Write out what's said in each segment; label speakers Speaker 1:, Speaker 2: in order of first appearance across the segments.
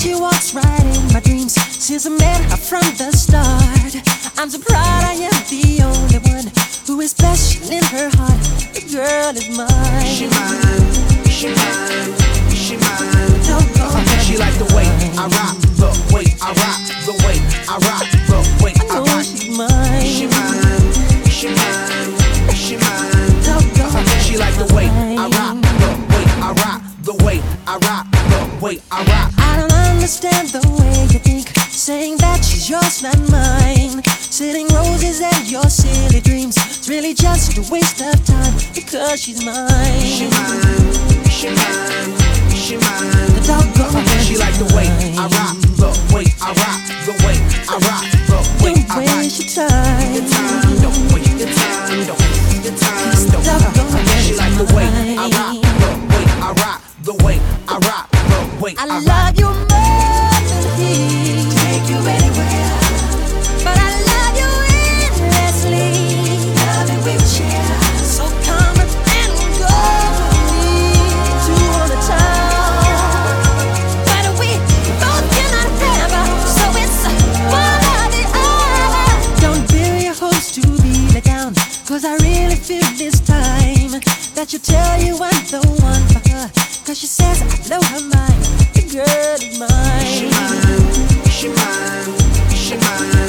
Speaker 1: she walks right in my dreams since I met her from the start. I'm so proud I am the only one who is special in her heart. The girl is mine.
Speaker 2: She mine, she mine, she mine. She like the way I rock, the way I rock, the way I rock, the way I rock.
Speaker 1: She's mine.
Speaker 2: She mine, she mine, she mine. She like the way I rock, the way I rock, the way I rock, the way I rock.
Speaker 1: I don't understand the way you think, saying that she's yours, not mine. Sitting roses and your silly dreams, it's really just a waste of time because she's mine.
Speaker 2: She mine, she mine, she mine.
Speaker 1: The doggone
Speaker 2: she like the way I rock, the way I rock, the way I rock, the way I rock.
Speaker 1: Don't waste your time.
Speaker 2: Your time, don't waste your time, don't waste your time, don't. She like the way I rock, the way I rock, the way I rock, the way I rock.
Speaker 1: I love you more than he take you anywhere, but I love you endlessly. Love it we share, so come and go with me to all the town. But we both cannot have, so it's one or the other. Don't build your hopes to be let down, 'cause I really feel this time that you tell you I'm the one for her. 'Cause she says I blow her mind. The girl is mine.
Speaker 2: She mine, she mine, she mine.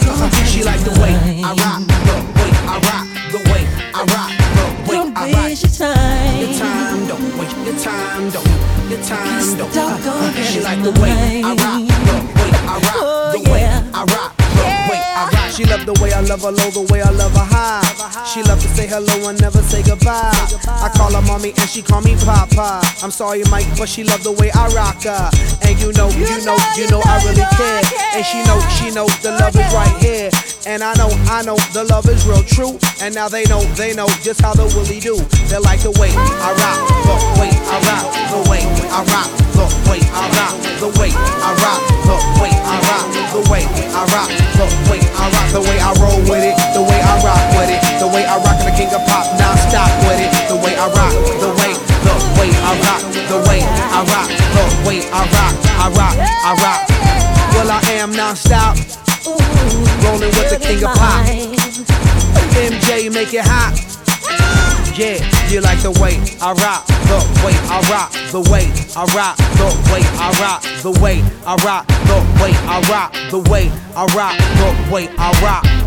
Speaker 2: She like the way I rock, the way I rock, the way I rock, the way
Speaker 1: Don't
Speaker 2: I rock.
Speaker 1: waste your time.
Speaker 2: Your time, don't waste your time, don't. Your time, don't. She like the way I rock, the way I rock, the way I rock, the way I rock.
Speaker 3: She love the way I love her low, the way I love her high. She love to say hello and never say goodbye. I call her mommy and she call me papa. I'm sorry, Mike, but she love the way I rock her. And you know, I really care. And she know the love is right here. And I know the love is real true. And now they know just how the Willie do. They like the way I rock, the way I rock, the way I rock, the way I rock, the way I rock, the way I rock, the way I rock, the way I rock, the way I roll with it, the way I rock with it, the way I rock, and the king of pop non-stop with it, the way I rock, the way I rock, the way I rock, the way I rock, I rock. Well, I am non-stop, rolling with the king of pop. MJ, make it hot. Yeah, you like the way I rock, the way I rock, the way I rock, the way I rock, the way I rock, the way I rock, the way I rock, the way I rock.